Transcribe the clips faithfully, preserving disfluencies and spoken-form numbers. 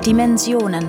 Dimensionen.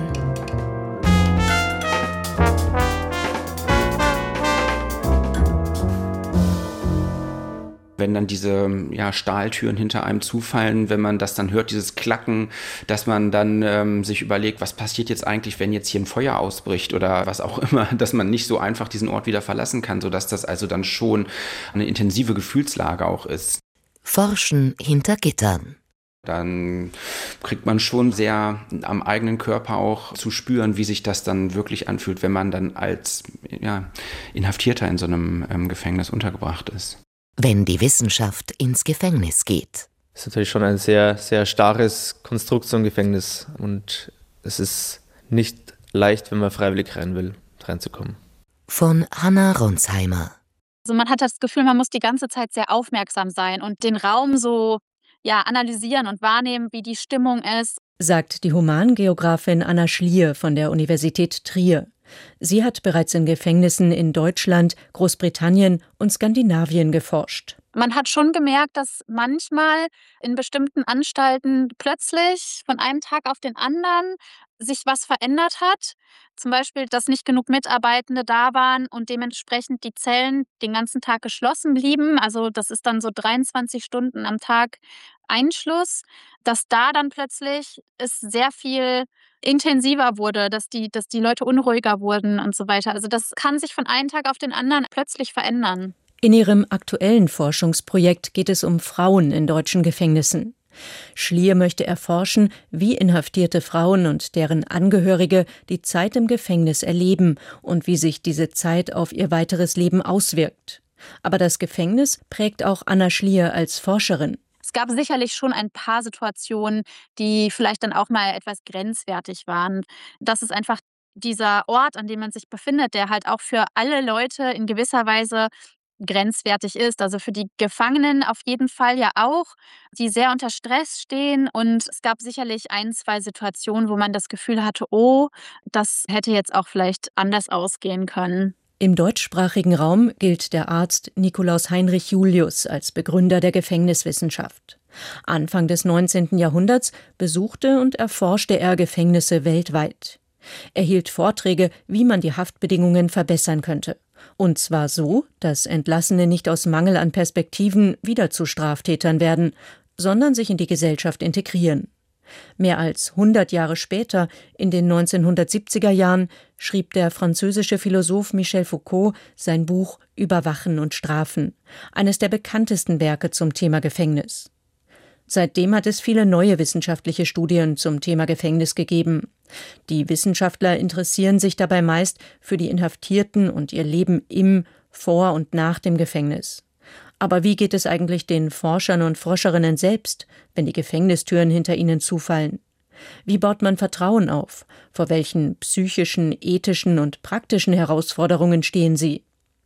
Wenn dann diese ja, Stahltüren hinter einem zufallen, wenn man das dann hört, dieses Klacken, dass man dann ähm, sich überlegt, was passiert jetzt eigentlich, wenn jetzt hier ein Feuer ausbricht oder was auch immer, dass man nicht so einfach diesen Ort wieder verlassen kann, sodass das also dann schon eine intensive Gefühlslage auch ist. Forschen hinter Gittern. Dann kriegt man schon sehr am eigenen Körper auch zu spüren, wie sich das dann wirklich anfühlt, wenn man dann als ja, Inhaftierter in so einem ähm, Gefängnis untergebracht ist. Wenn die Wissenschaft ins Gefängnis geht. Es ist natürlich schon ein sehr, sehr starres Konstrukt, so ein Gefängnis. Und es ist nicht leicht, wenn man freiwillig rein will, reinzukommen. Von Hanna Ronsheimer. Also man hat das Gefühl, man muss die ganze Zeit sehr aufmerksam sein und den Raum so ja, analysieren und wahrnehmen, wie die Stimmung ist. Sagt die Humangeografin Anna Schlier von der Universität Trier. Sie hat bereits in Gefängnissen in Deutschland, Großbritannien und Skandinavien geforscht. Man hat schon gemerkt, dass manchmal in bestimmten Anstalten plötzlich von einem Tag auf den anderen sich was verändert hat. Zum Beispiel, dass nicht genug Mitarbeitende da waren und dementsprechend die Zellen den ganzen Tag geschlossen blieben. Also das ist dann so dreiundzwanzig Stunden am Tag Einschluss. Dass da dann plötzlich es sehr viel intensiver wurde, dass die, dass die Leute unruhiger wurden und so weiter. Also das kann sich von einem Tag auf den anderen plötzlich verändern. In ihrem aktuellen Forschungsprojekt geht es um Frauen in deutschen Gefängnissen. Schlier möchte erforschen, wie inhaftierte Frauen und deren Angehörige die Zeit im Gefängnis erleben und wie sich diese Zeit auf ihr weiteres Leben auswirkt. Aber das Gefängnis prägt auch Anna Schlier als Forscherin. Es gab sicherlich schon ein paar Situationen, die vielleicht dann auch mal etwas grenzwertig waren. Das ist einfach dieser Ort, an dem man sich befindet, der halt auch für alle Leute in gewisser Weise grenzwertig ist. Also für die Gefangenen auf jeden Fall ja auch, die sehr unter Stress stehen. Und es gab sicherlich ein, zwei Situationen, wo man das Gefühl hatte, oh, das hätte jetzt auch vielleicht anders ausgehen können. Im deutschsprachigen Raum gilt der Arzt Nikolaus Heinrich Julius als Begründer der Gefängniswissenschaft. Anfang des neunzehnten Jahrhunderts besuchte und erforschte er Gefängnisse weltweit. Er hielt Vorträge, wie man die Haftbedingungen verbessern könnte. Und zwar so, dass Entlassene nicht aus Mangel an Perspektiven wieder zu Straftätern werden, sondern sich in die Gesellschaft integrieren. Mehr als hundert Jahre später, in den neunzehnhundertsiebziger Jahren, schrieb der französische Philosoph Michel Foucault sein Buch Überwachen und Strafen, eines der bekanntesten Werke zum Thema Gefängnis. Seitdem hat es viele neue wissenschaftliche Studien zum Thema Gefängnis gegeben. Die Wissenschaftler interessieren sich dabei meist für die Inhaftierten und ihr Leben im, vor und nach dem Gefängnis. Aber wie geht es eigentlich den Forschern und Forscherinnen selbst, wenn die Gefängnistüren hinter ihnen zufallen? Wie baut man Vertrauen auf? Vor welchen psychischen, ethischen und praktischen Herausforderungen stehen sie?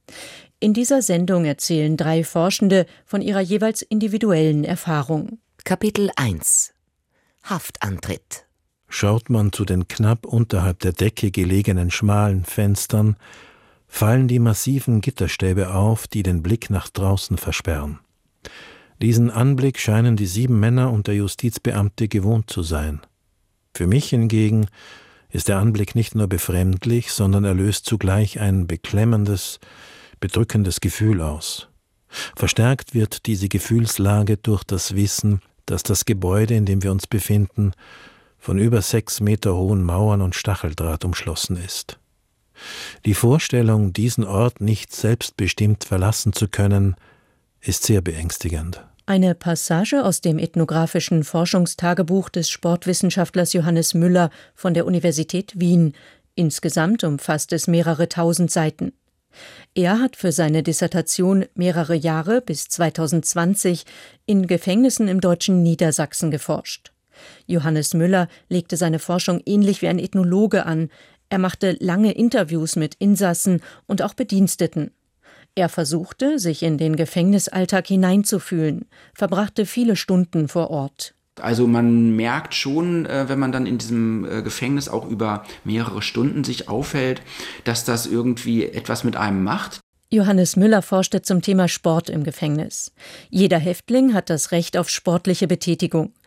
In dieser Sendung erzählen drei Forschende von ihrer jeweils individuellen Erfahrung. Kapitel eins. Haftantritt. Schaut man zu den knapp unterhalb der Decke gelegenen schmalen Fenstern, fallen die massiven Gitterstäbe auf, die den Blick nach draußen versperren. Diesen Anblick scheinen die sieben Männer und der Justizbeamte gewohnt zu sein. Für mich hingegen ist der Anblick nicht nur befremdlich, sondern er löst zugleich ein beklemmendes, bedrückendes Gefühl aus. Verstärkt wird diese Gefühlslage durch das Wissen, dass das Gebäude, in dem wir uns befinden, von über sechs Meter hohen Mauern und Stacheldraht umschlossen ist. Die Vorstellung, diesen Ort nicht selbstbestimmt verlassen zu können, ist sehr beängstigend. Eine Passage aus dem ethnografischen Forschungstagebuch des Sportwissenschaftlers Johannes Müller von der Universität Wien. Insgesamt umfasst es mehrere tausend Seiten. Er hat für seine Dissertation mehrere Jahre bis zweitausendzwanzig in Gefängnissen im deutschen Niedersachsen geforscht. Johannes Müller legte seine Forschung ähnlich wie ein Ethnologe an. Er machte lange Interviews mit Insassen und auch Bediensteten. Er versuchte, sich in den Gefängnisalltag hineinzufühlen, verbrachte viele Stunden vor Ort. Also man merkt schon, wenn man dann in diesem Gefängnis auch über mehrere Stunden sich aufhält, dass das irgendwie etwas mit einem macht. Johannes Müller forschte zum Thema Sport im Gefängnis. Jeder Häftling hat das Recht auf sportliche Betätigung.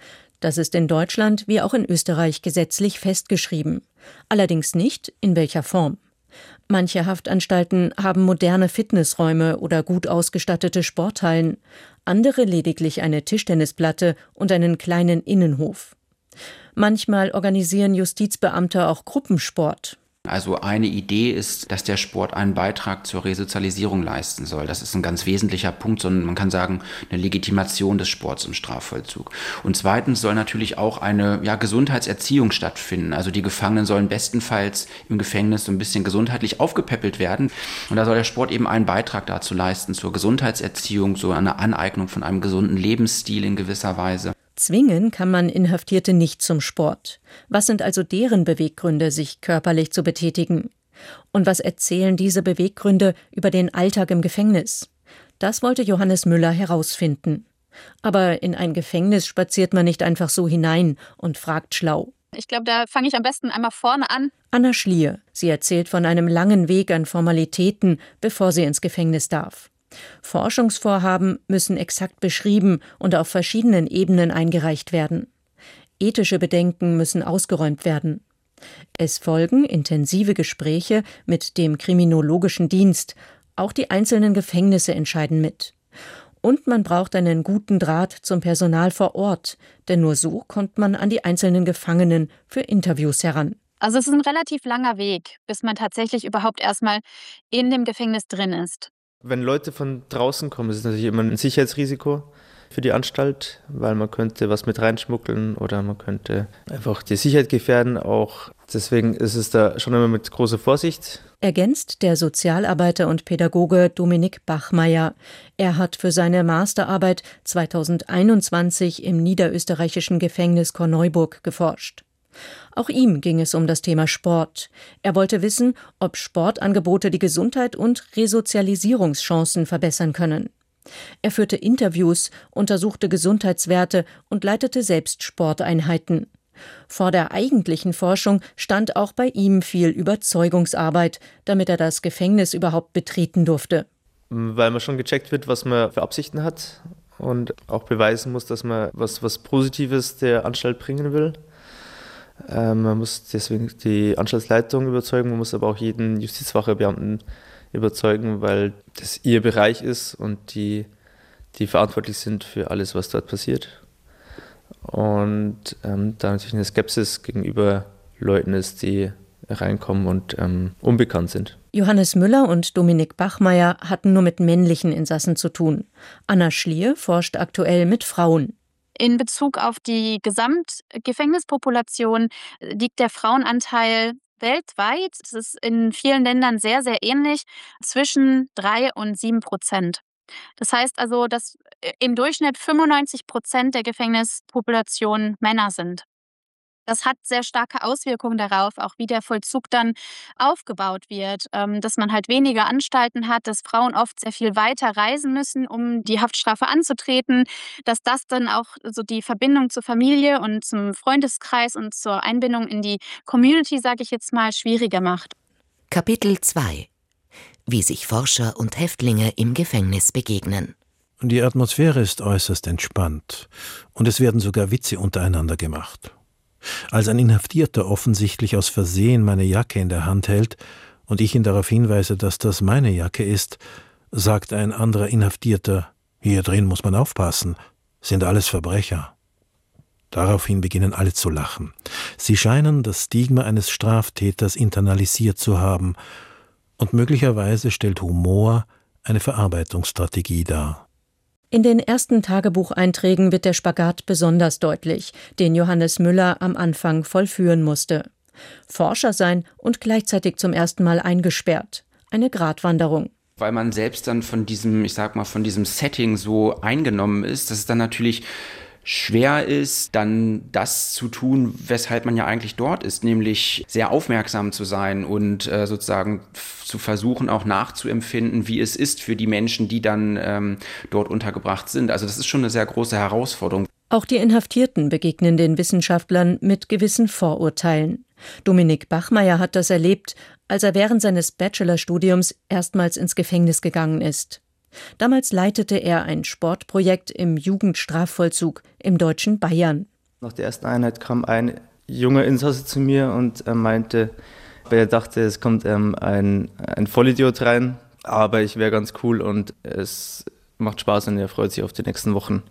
Das ist in Deutschland wie auch in Österreich gesetzlich festgeschrieben. Allerdings nicht, in welcher Form. Manche Haftanstalten haben moderne Fitnessräume oder gut ausgestattete Sporthallen, andere lediglich eine Tischtennisplatte und einen kleinen Innenhof. Manchmal organisieren Justizbeamte auch Gruppensport. Also eine Idee ist, dass der Sport einen Beitrag zur Resozialisierung leisten soll. Das ist ein ganz wesentlicher Punkt, sondern man kann sagen, eine Legitimation des Sports im Strafvollzug. Und zweitens soll natürlich auch eine ja, Gesundheitserziehung stattfinden. Also die Gefangenen sollen bestenfalls im Gefängnis so ein bisschen gesundheitlich aufgepäppelt werden. Und da soll der Sport eben einen Beitrag dazu leisten, zur Gesundheitserziehung, so eine Aneignung von einem gesunden Lebensstil in gewisser Weise. Zwingen kann man Inhaftierte nicht zum Sport. Was sind also deren Beweggründe, sich körperlich zu betätigen? Und was erzählen diese Beweggründe über den Alltag im Gefängnis? Das wollte Johannes Müller herausfinden. Aber in ein Gefängnis spaziert man nicht einfach so hinein und fragt schlau. Ich glaube, da fange ich am besten einmal vorne an. Anna Schlier, sie erzählt von einem langen Weg an Formalitäten, bevor sie ins Gefängnis darf. Forschungsvorhaben müssen exakt beschrieben und auf verschiedenen Ebenen eingereicht werden. Ethische Bedenken müssen ausgeräumt werden. Es folgen intensive Gespräche mit dem Kriminologischen Dienst. Auch die einzelnen Gefängnisse entscheiden mit. Und man braucht einen guten Draht zum Personal vor Ort, denn nur so kommt man an die einzelnen Gefangenen für Interviews heran. Also es ist ein relativ langer Weg, bis man tatsächlich überhaupt erstmal in dem Gefängnis drin ist. Wenn Leute von draußen kommen, ist es natürlich immer ein Sicherheitsrisiko für die Anstalt, weil man könnte was mit reinschmuggeln oder man könnte einfach die Sicherheit gefährden. Auch deswegen ist es da schon immer mit großer Vorsicht. Ergänzt der Sozialarbeiter und Pädagoge Dominik Bachmeier. Er hat für seine Masterarbeit zweitausendeinundzwanzig im niederösterreichischen Gefängnis Korneuburg geforscht. Auch ihm ging es um das Thema Sport. Er wollte wissen, ob Sportangebote die Gesundheit und Resozialisierungschancen verbessern können. Er führte Interviews, untersuchte Gesundheitswerte und leitete selbst Sporteinheiten. Vor der eigentlichen Forschung stand auch bei ihm viel Überzeugungsarbeit, damit er das Gefängnis überhaupt betreten durfte. Weil man schon gecheckt wird, was man für Absichten hat und auch beweisen muss, dass man was, was Positives der Anstalt bringen will. Ähm, man muss deswegen die Anstaltsleitung überzeugen, man muss aber auch jeden Justizwachebeamten überzeugen, weil das ihr Bereich ist und die, die verantwortlich sind für alles, was dort passiert. Und ähm, da natürlich eine Skepsis gegenüber Leuten ist, die reinkommen und ähm, unbekannt sind. Johannes Müller und Dominik Bachmeier hatten nur mit männlichen Insassen zu tun. Anna Schlier forscht aktuell mit Frauen. In Bezug auf die Gesamtgefängnispopulation liegt der Frauenanteil weltweit, das ist in vielen Ländern sehr, sehr ähnlich, zwischen drei und sieben Prozent. Das heißt also, dass im Durchschnitt fünfundneunzig Prozent der Gefängnispopulation Männer sind. Das hat sehr starke Auswirkungen darauf, auch wie der Vollzug dann aufgebaut wird, dass man halt weniger Anstalten hat, dass Frauen oft sehr viel weiter reisen müssen, um die Haftstrafe anzutreten, dass das dann auch so die Verbindung zur Familie und zum Freundeskreis und zur Einbindung in die Community, sage ich jetzt mal, schwieriger macht. Kapitel zwei: Wie sich Forscher und Häftlinge im Gefängnis begegnen. Die Atmosphäre ist äußerst entspannt und es werden sogar Witze untereinander gemacht. Als ein Inhaftierter offensichtlich aus Versehen meine Jacke in der Hand hält und ich ihn darauf hinweise, dass das meine Jacke ist, sagt ein anderer Inhaftierter: Hier drin muss man aufpassen, sind alles Verbrecher. Daraufhin beginnen alle zu lachen. Sie scheinen das Stigma eines Straftäters internalisiert zu haben und möglicherweise stellt Humor eine Verarbeitungsstrategie dar. In den ersten Tagebucheinträgen wird der Spagat besonders deutlich, den Johannes Müller am Anfang vollführen musste. Forscher sein und gleichzeitig zum ersten Mal eingesperrt. Eine Gratwanderung. Weil man selbst dann von diesem, ich sag mal, von diesem Setting so eingenommen ist, dass es dann natürlich schwer ist, dann das zu tun, weshalb man ja eigentlich dort ist, nämlich sehr aufmerksam zu sein und äh, sozusagen f- zu versuchen, auch nachzuempfinden, wie es ist für die Menschen, die dann ähm, dort untergebracht sind. Also das ist schon eine sehr große Herausforderung. Auch die Inhaftierten begegnen den Wissenschaftlern mit gewissen Vorurteilen. Dominik Bachmeier hat das erlebt, als er während seines Bachelorstudiums erstmals ins Gefängnis gegangen ist. Damals leitete er ein Sportprojekt im Jugendstrafvollzug im deutschen Bayern. Nach der ersten Einheit kam ein junger Insasse zu mir und er meinte, weil er dachte, es kommt ähm, ein, ein Vollidiot rein, aber ich wäre ganz cool und es macht Spaß und er freut sich auf die nächsten Wochen.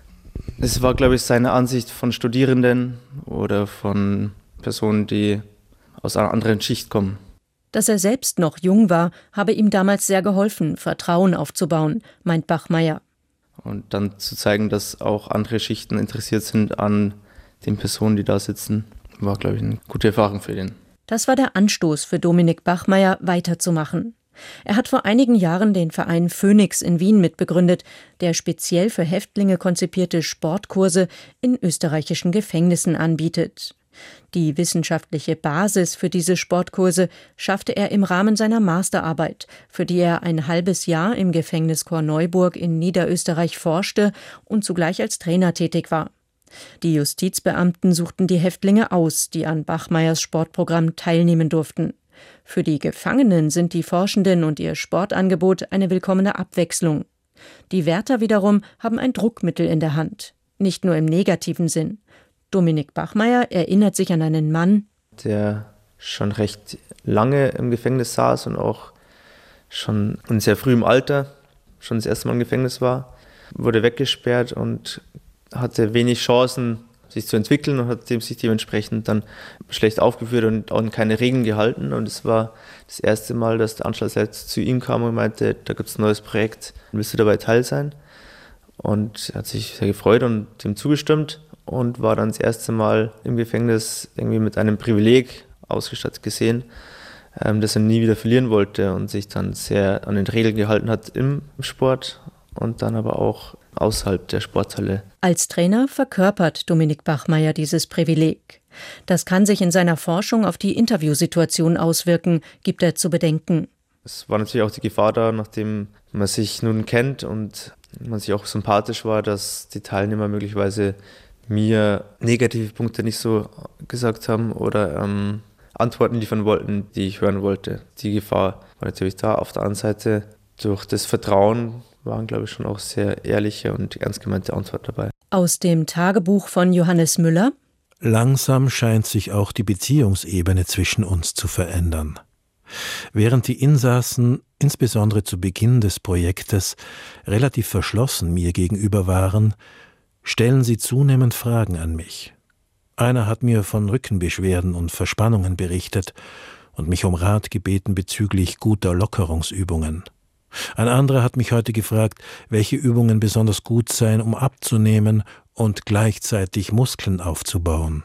Es war, glaube ich, seine Ansicht von Studierenden oder von Personen, die aus einer anderen Schicht kommen. Dass er selbst noch jung war, habe ihm damals sehr geholfen, Vertrauen aufzubauen, meint Bachmeier. Und dann zu zeigen, dass auch andere Schichten interessiert sind an den Personen, die da sitzen, war, glaube ich, eine gute Erfahrung für den. Das war der Anstoß für Dominik Bachmeier, weiterzumachen. Er hat vor einigen Jahren den Verein Phoenix in Wien mitbegründet, der speziell für Häftlinge konzipierte Sportkurse in österreichischen Gefängnissen anbietet. Die wissenschaftliche Basis für diese Sportkurse schaffte er im Rahmen seiner Masterarbeit, für die er ein halbes Jahr im Gefängnis Korneuburg in Niederösterreich forschte und zugleich als Trainer tätig war. Die Justizbeamten suchten die Häftlinge aus, die an Bachmeiers Sportprogramm teilnehmen durften. Für die Gefangenen sind die Forschenden und ihr Sportangebot eine willkommene Abwechslung. Die Wärter wiederum haben ein Druckmittel in der Hand, nicht nur im negativen Sinn. Dominik Bachmeier erinnert sich an einen Mann, der schon recht lange im Gefängnis saß und auch schon in sehr frühem Alter schon das erste Mal im Gefängnis war, wurde weggesperrt und hatte wenig Chancen, sich zu entwickeln und hat sich dementsprechend dann schlecht aufgeführt und auch an keine Regeln gehalten. Und es war das erste Mal, dass der Anstaltsleiter zu ihm kam und meinte, da gibt es ein neues Projekt, willst du dabei teil sein? Und er hat sich sehr gefreut und dem zugestimmt und war dann das erste Mal im Gefängnis irgendwie mit einem Privileg ausgestattet gesehen, ähm, das er nie wieder verlieren wollte und sich dann sehr an den Regeln gehalten hat im Sport und dann aber auch außerhalb der Sporthalle. Als Trainer verkörpert Dominik Bachmeier dieses Privileg. Das kann sich in seiner Forschung auf die Interviewsituation auswirken, gibt er zu bedenken. Es war natürlich auch die Gefahr da, nachdem man sich nun kennt und man sich auch sympathisch war, dass die Teilnehmer möglicherweise mir negative Punkte nicht so gesagt haben oder ähm, Antworten liefern wollten, die ich hören wollte. Die Gefahr war natürlich da. Auf der anderen Seite, durch das Vertrauen waren, glaube ich, schon auch sehr ehrliche und ernst gemeinte Antworten dabei. Aus dem Tagebuch von Johannes Müller: Langsam scheint sich auch die Beziehungsebene zwischen uns zu verändern. Während die Insassen, insbesondere zu Beginn des Projektes, relativ verschlossen mir gegenüber waren, stellen sie zunehmend Fragen an mich. Einer hat mir von Rückenbeschwerden und Verspannungen berichtet und mich um Rat gebeten bezüglich guter Lockerungsübungen. Ein anderer hat mich heute gefragt, welche Übungen besonders gut seien, um abzunehmen und gleichzeitig Muskeln aufzubauen.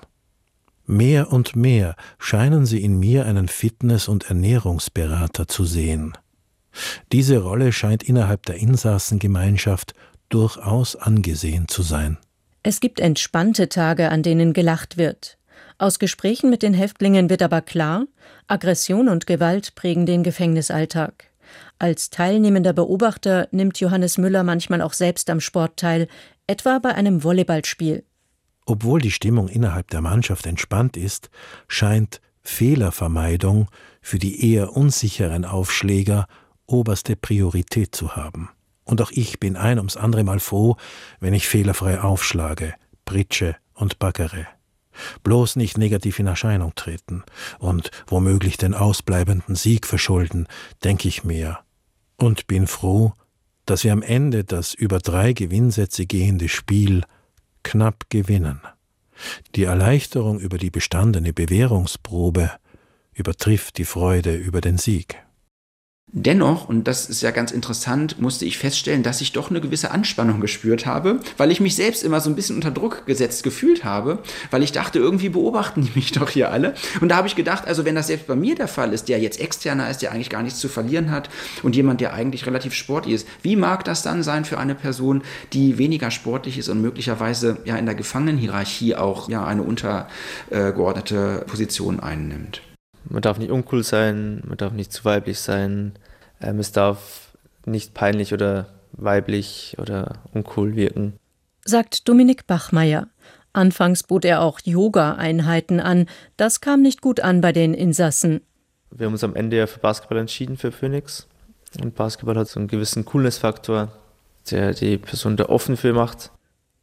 Mehr und mehr scheinen sie in mir einen Fitness- und Ernährungsberater zu sehen. Diese Rolle scheint innerhalb der Insassengemeinschaft durchaus angesehen zu sein. Es gibt entspannte Tage, an denen gelacht wird. Aus Gesprächen mit den Häftlingen wird aber klar, Aggression und Gewalt prägen den Gefängnisalltag. Als teilnehmender Beobachter nimmt Johannes Müller manchmal auch selbst am Sport teil, etwa bei einem Volleyballspiel. Obwohl die Stimmung innerhalb der Mannschaft entspannt ist, scheint Fehlervermeidung für die eher unsicheren Aufschläger oberste Priorität zu haben. Und auch ich bin ein ums andere Mal froh, wenn ich fehlerfrei aufschlage, pritsche und baggere. Bloß nicht negativ in Erscheinung treten und womöglich den ausbleibenden Sieg verschulden, denke ich mir. Und bin froh, dass wir am Ende das über drei Gewinnsätze gehende Spiel knapp gewinnen. Die Erleichterung über die bestandene Bewährungsprobe übertrifft die Freude über den Sieg. Dennoch, und das ist ja ganz interessant, musste ich feststellen, dass ich doch eine gewisse Anspannung gespürt habe, weil ich mich selbst immer so ein bisschen unter Druck gesetzt gefühlt habe, weil ich dachte, irgendwie beobachten die mich doch hier alle. Und da habe ich gedacht, also wenn das selbst bei mir der Fall ist, der jetzt externer ist, der eigentlich gar nichts zu verlieren hat und jemand, der eigentlich relativ sportlich ist, wie mag das dann sein für eine Person, die weniger sportlich ist und möglicherweise ja in der Gefangenenhierarchie auch ja eine untergeordnete Position einnimmt? Man darf nicht uncool sein, man darf nicht zu weiblich sein, ähm, es darf nicht peinlich oder weiblich oder uncool wirken. Sagt Dominik Bachmeier. Anfangs bot er auch Yoga-Einheiten an. Das kam nicht gut an bei den Insassen. Wir haben uns am Ende ja für Basketball entschieden, für Phoenix. Und Basketball hat so einen gewissen Coolness-Faktor, der die Person da offen für macht.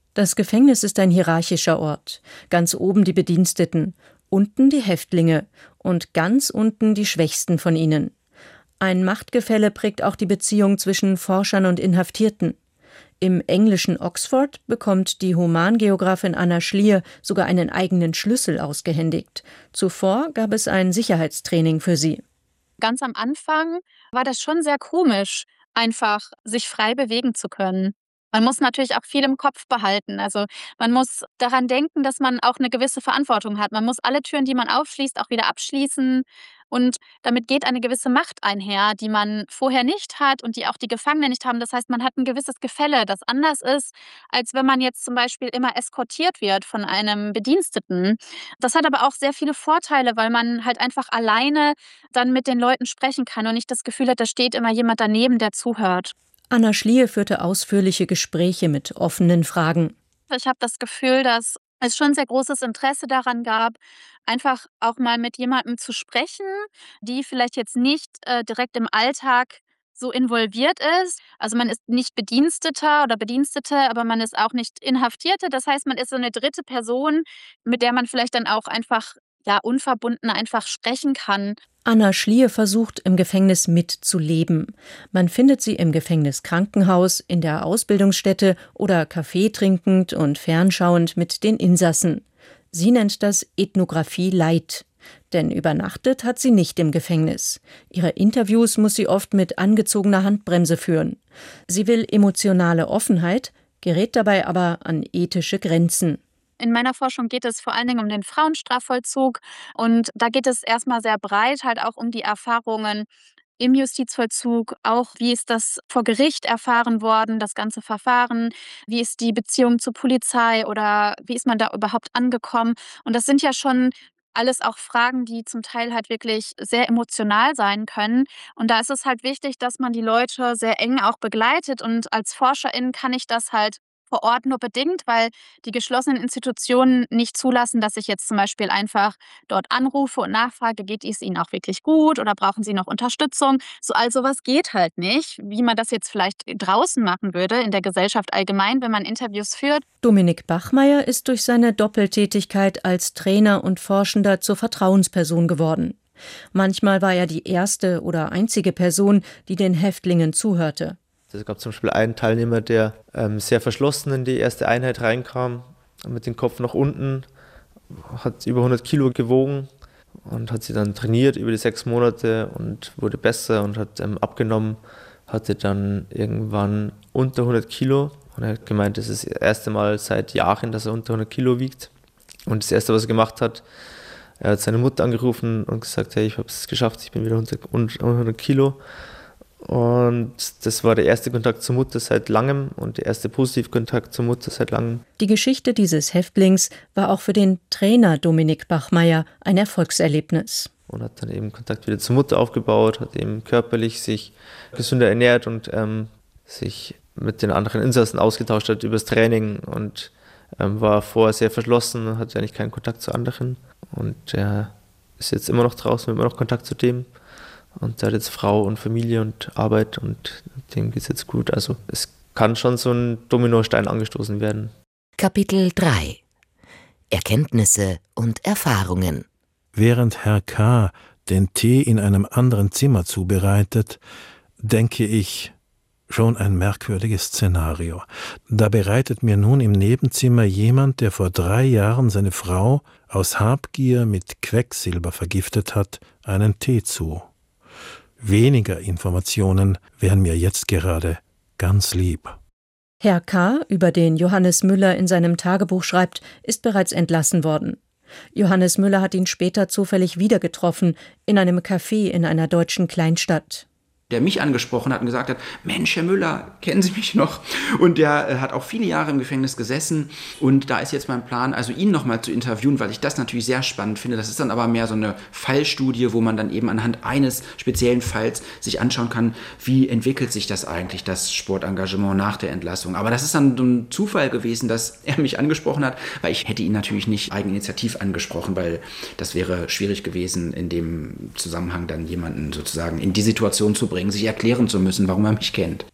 Das Gefängnis ist ein hierarchischer Ort. Ganz oben die Bediensteten, unten die Häftlinge und ganz unten die Schwächsten von ihnen. Ein Machtgefälle prägt auch die Beziehung zwischen Forschern und Inhaftierten. Im englischen Oxford bekommt die Humangeografin Anna Schlier sogar einen eigenen Schlüssel ausgehändigt. Zuvor gab es ein Sicherheitstraining für sie. Ganz am Anfang war das schon sehr komisch, einfach sich frei bewegen zu können. Man muss natürlich auch viel im Kopf behalten. Also man muss daran denken, dass man auch eine gewisse Verantwortung hat. Man muss alle Türen, die man aufschließt, auch wieder abschließen. Und damit geht eine gewisse Macht einher, die man vorher nicht hat und die auch die Gefangenen nicht haben. Das heißt, man hat ein gewisses Gefälle, das anders ist, als wenn man jetzt zum Beispiel immer eskortiert wird von einem Bediensteten. Das hat aber auch sehr viele Vorteile, weil man halt einfach alleine dann mit den Leuten sprechen kann und nicht das Gefühl hat, da steht immer jemand daneben, der zuhört. Anna Schlier führte ausführliche Gespräche mit offenen Fragen. Ich habe das Gefühl, dass es schon sehr großes Interesse daran gab, einfach auch mal mit jemandem zu sprechen, die vielleicht jetzt nicht äh, direkt im Alltag so involviert ist. Also man ist nicht Bediensteter oder Bedienstete, aber man ist auch nicht Inhaftierte. Das heißt, man ist so eine dritte Person, mit der man vielleicht dann auch einfach ja unverbunden einfach sprechen kann. Anna Schlier versucht, im Gefängnis mitzuleben. Man findet sie im Gefängniskrankenhaus, in der Ausbildungsstätte oder Kaffee trinkend und fernschauend mit den Insassen. Sie nennt das Ethnographie Light. Denn übernachtet hat sie nicht im Gefängnis. Ihre Interviews muss sie oft mit angezogener Handbremse führen. Sie will emotionale Offenheit, gerät dabei aber an ethische Grenzen. In meiner Forschung geht es vor allen Dingen um den Frauenstrafvollzug und da geht es erstmal sehr breit halt auch um die Erfahrungen im Justizvollzug, auch wie ist das vor Gericht erfahren worden, das ganze Verfahren, wie ist die Beziehung zur Polizei oder wie ist man da überhaupt angekommen. Und das sind ja schon alles auch Fragen, die zum Teil halt wirklich sehr emotional sein können. Und da ist es halt wichtig, dass man die Leute sehr eng auch begleitet und als Forscherin kann ich das halt vor Ort nur bedingt, weil die geschlossenen Institutionen nicht zulassen, dass ich jetzt zum Beispiel einfach dort anrufe und nachfrage, geht es Ihnen auch wirklich gut oder brauchen Sie noch Unterstützung? So, all sowas geht halt nicht, wie man das jetzt vielleicht draußen machen würde, in der Gesellschaft allgemein, wenn man Interviews führt. Dominik Bachmeier ist durch seine Doppeltätigkeit als Trainer und Forschender zur Vertrauensperson geworden. Manchmal war er die erste oder einzige Person, die den Häftlingen zuhörte. Es gab zum Beispiel einen Teilnehmer, der ähm, sehr verschlossen in die erste Einheit reinkam, mit dem Kopf nach unten, hat über hundert Kilo gewogen und hat sie dann trainiert über die sechs Monate und wurde besser und hat ähm, abgenommen, hatte dann irgendwann unter hundert Kilo und er hat gemeint, das ist das erste Mal seit Jahren, dass er unter hundert Kilo wiegt. Und das erste, was er gemacht hat, er hat seine Mutter angerufen und gesagt, hey, ich habe es geschafft, ich bin wieder unter hundert Kilo. Und das war der erste Kontakt zur Mutter seit langem und der erste Positivkontakt zur Mutter seit langem. Die Geschichte dieses Häftlings war auch für den Trainer Dominik Bachmeier ein Erfolgserlebnis. Und hat dann eben Kontakt wieder zur Mutter aufgebaut, hat eben körperlich sich gesünder ernährt und ähm, sich mit den anderen Insassen ausgetauscht hat über das Training und ähm, war vorher sehr verschlossen, hatte eigentlich keinen Kontakt zu anderen. Und er ist jetzt immer noch draußen, immer noch Kontakt zu dem. Und er hat jetzt Frau und Familie und Arbeit und dem geht es jetzt gut. Also es kann schon so ein Dominostein angestoßen werden. Kapitel drei. Erkenntnisse und Erfahrungen. Während Herr K. den Tee in einem anderen Zimmer zubereitet, denke ich, schon ein merkwürdiges Szenario. Da bereitet mir nun im Nebenzimmer jemand, der vor drei Jahren seine Frau aus Habgier mit Quecksilber vergiftet hat, einen Tee zu. Weniger Informationen wären mir jetzt gerade ganz lieb. Herr K., über den Johannes Müller in seinem Tagebuch schreibt, ist bereits entlassen worden. Johannes Müller hat ihn später zufällig wieder getroffen, in einem Café in einer deutschen Kleinstadt. Der mich angesprochen hat und gesagt hat, Mensch, Herr Müller, kennen Sie mich noch? Und der äh, hat auch viele Jahre im Gefängnis gesessen und da ist jetzt mein Plan, also ihn nochmal zu interviewen, weil ich das natürlich sehr spannend finde. Das ist dann aber mehr so eine Fallstudie, wo man dann eben anhand eines speziellen Falls sich anschauen kann, wie entwickelt sich das eigentlich, das Sportengagement nach der Entlassung. Aber das ist dann so ein Zufall gewesen, dass er mich angesprochen hat, weil ich hätte ihn natürlich nicht eigeninitiativ angesprochen, weil das wäre schwierig gewesen, in dem Zusammenhang dann jemanden sozusagen in die Situation zu bringen, sich erklären zu müssen, warum er mich kennt.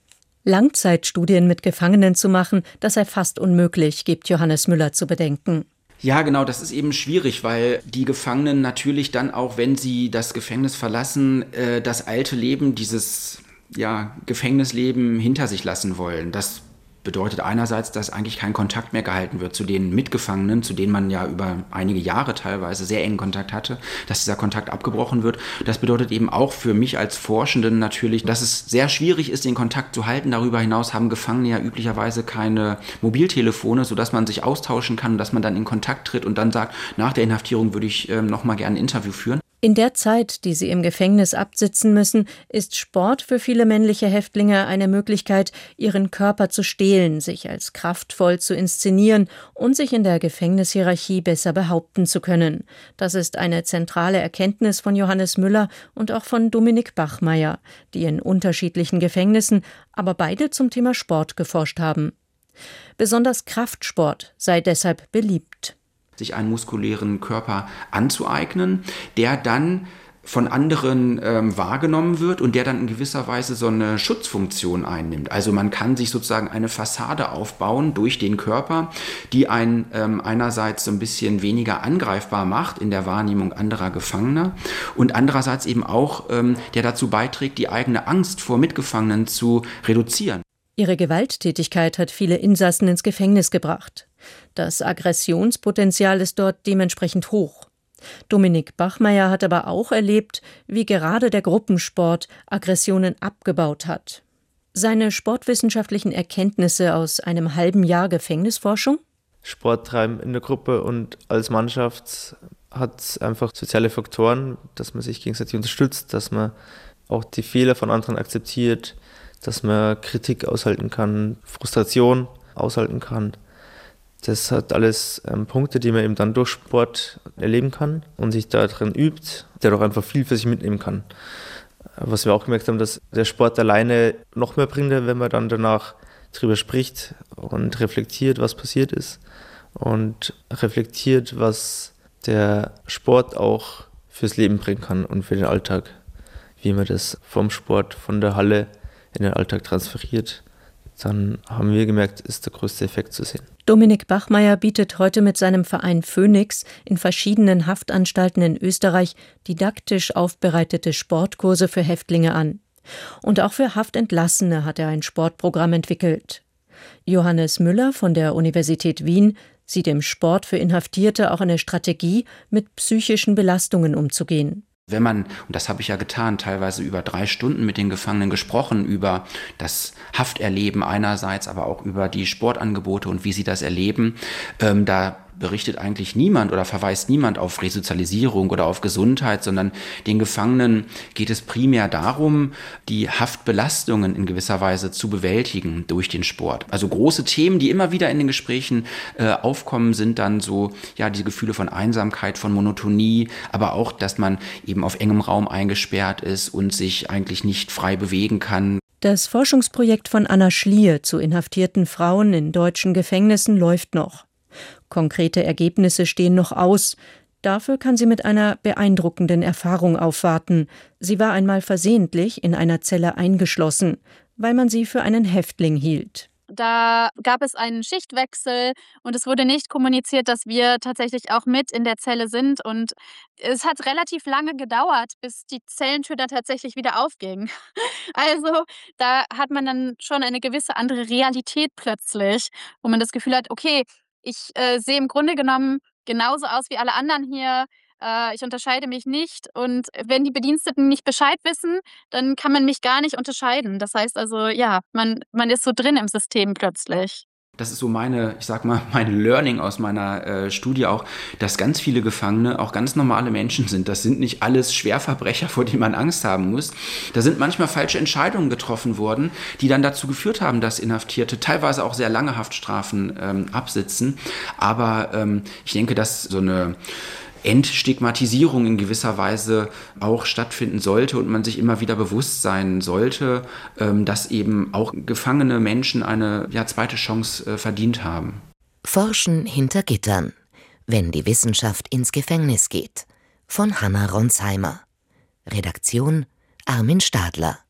Langzeitstudien mit Gefangenen zu machen, das sei fast unmöglich, gibt Johannes Müller zu bedenken. Ja, genau, das ist eben schwierig, weil die Gefangenen natürlich dann auch, wenn sie das Gefängnis verlassen, äh, das alte Leben, dieses ja, Gefängnisleben hinter sich lassen wollen. Das bedeutet einerseits, dass eigentlich kein Kontakt mehr gehalten wird zu den Mitgefangenen, zu denen man ja über einige Jahre teilweise sehr engen Kontakt hatte, dass dieser Kontakt abgebrochen wird. Das bedeutet eben auch für mich als Forschenden natürlich, dass es sehr schwierig ist, den Kontakt zu halten. Darüber hinaus haben Gefangene ja üblicherweise keine Mobiltelefone, sodass man sich austauschen kann, dass man dann in Kontakt tritt und dann sagt, nach der Inhaftierung würde ich äh, noch mal gerne ein Interview führen. In der Zeit, die sie im Gefängnis absitzen müssen, ist Sport für viele männliche Häftlinge eine Möglichkeit, ihren Körper zu stehlen, sich als kraftvoll zu inszenieren und sich in der Gefängnishierarchie besser behaupten zu können. Das ist eine zentrale Erkenntnis von Johannes Müller und auch von Dominik Bachmeier, die in unterschiedlichen Gefängnissen, aber beide zum Thema Sport geforscht haben. Besonders Kraftsport sei deshalb beliebt. Sich einen muskulären Körper anzueignen, der dann von anderen ähm, wahrgenommen wird und der dann in gewisser Weise so eine Schutzfunktion einnimmt. Also man kann sich sozusagen eine Fassade aufbauen durch den Körper, die einen ähm, einerseits so ein bisschen weniger angreifbar macht in der Wahrnehmung anderer Gefangener und andererseits eben auch, ähm, der dazu beiträgt, die eigene Angst vor Mitgefangenen zu reduzieren. Ihre Gewalttätigkeit hat viele Insassen ins Gefängnis gebracht. Das Aggressionspotenzial ist dort dementsprechend hoch. Dominik Bachmeier hat aber auch erlebt, wie gerade der Gruppensport Aggressionen abgebaut hat. Seine sportwissenschaftlichen Erkenntnisse aus einem halben Jahr Gefängnisforschung? Sport treiben in der Gruppe und als Mannschaft hat einfach soziale Faktoren, dass man sich gegenseitig unterstützt, dass man auch die Fehler von anderen akzeptiert, dass man Kritik aushalten kann, Frustration aushalten kann. Das hat alles ähm, Punkte, die man eben dann durch Sport erleben kann und sich darin übt, der doch einfach viel für sich mitnehmen kann. Was wir auch gemerkt haben, dass der Sport alleine noch mehr bringt, wenn man dann danach drüber spricht und reflektiert, was passiert ist und reflektiert, was der Sport auch fürs Leben bringen kann und für den Alltag, wie man das vom Sport, von der Halle in den Alltag transferiert. Dann haben wir gemerkt, ist der größte Effekt zu sehen. Dominik Bachmeier bietet heute mit seinem Verein Phoenix in verschiedenen Haftanstalten in Österreich didaktisch aufbereitete Sportkurse für Häftlinge an. Und auch für Haftentlassene hat er ein Sportprogramm entwickelt. Johannes Müller von der Universität Wien sieht im Sport für Inhaftierte auch eine Strategie, mit psychischen Belastungen umzugehen. Wenn man, und das habe ich ja getan, teilweise über drei Stunden mit den Gefangenen gesprochen, über das Hafterleben einerseits, aber auch über die Sportangebote und wie sie das erleben, ähm, da berichtet eigentlich niemand oder verweist niemand auf Resozialisierung oder auf Gesundheit, sondern den Gefangenen geht es primär darum, die Haftbelastungen in gewisser Weise zu bewältigen durch den Sport. Also große Themen, die immer wieder in den Gesprächen äh, aufkommen, sind dann so, ja, die Gefühle von Einsamkeit, von Monotonie, aber auch, dass man eben auf engem Raum eingesperrt ist und sich eigentlich nicht frei bewegen kann. Das Forschungsprojekt von Anna Schlier zu inhaftierten Frauen in deutschen Gefängnissen läuft noch. Konkrete Ergebnisse stehen noch aus. Dafür kann sie mit einer beeindruckenden Erfahrung aufwarten. Sie war einmal versehentlich in einer Zelle eingeschlossen, weil man sie für einen Häftling hielt. Da gab es einen Schichtwechsel und es wurde nicht kommuniziert, dass wir tatsächlich auch mit in der Zelle sind. Und es hat relativ lange gedauert, bis die Zellentür dann tatsächlich wieder aufging. Also da hat man dann schon eine gewisse andere Realität plötzlich, wo man das Gefühl hat, okay, ich äh, sehe im Grunde genommen genauso aus wie alle anderen hier. Äh, ich unterscheide mich nicht. Und wenn die Bediensteten nicht Bescheid wissen, dann kann man mich gar nicht unterscheiden. Das heißt also, ja, man, man ist so drin im System plötzlich. Das ist so meine, ich sag mal, mein Learning aus meiner äh, Studie auch, dass ganz viele Gefangene auch ganz normale Menschen sind. Das sind nicht alles Schwerverbrecher, vor denen man Angst haben muss. Da sind manchmal falsche Entscheidungen getroffen worden, die dann dazu geführt haben, dass Inhaftierte teilweise auch sehr lange Haftstrafen ähm, absitzen. Aber ähm, ich denke, dass so eine Entstigmatisierung in gewisser Weise auch stattfinden sollte und man sich immer wieder bewusst sein sollte, dass eben auch gefangene Menschen eine ja, zweite Chance verdient haben. Forschen hinter Gittern. Wenn die Wissenschaft ins Gefängnis geht. Von Hanna Ronsheimer. Redaktion Armin Stadler.